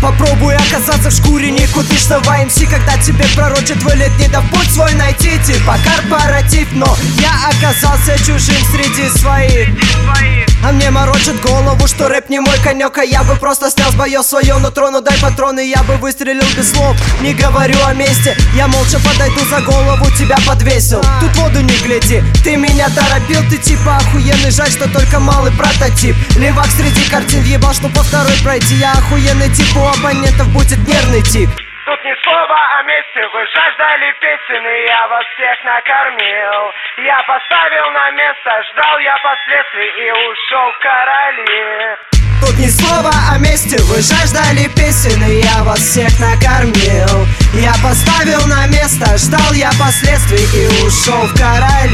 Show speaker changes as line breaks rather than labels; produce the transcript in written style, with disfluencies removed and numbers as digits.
Попробуй оказаться в шкуре никудышного МС, когда тебе пророчат вылет, не дав путь свой найти. Типа корпоратив, но я оказался чужим среди своих. А мне морочат голову, что рэп не мой конек, а я бы просто снял с боев свое нутро. Ну дай патроны, я бы выстрелил без слов. Не говорю о месте, я молча подойду, за голову тебя подвесил. Тут воду не гляди, ты меня торопил, ты типа охуенный, жаль, что только малый прототип. Левак среди картин въебал, что по второй пройти. Я охуенный тип, у оппонентов будет нервный тип.
Тут ни слова о месте, вы жаждали песен, и я вас всех накормил. Я поставил на место, ждал я последствий и ушел в короли.
Тут ни слова о месте, вы жаждали песен, и я вас всех накормил. Я поставил на место, ждал я последствий и ушел в короли.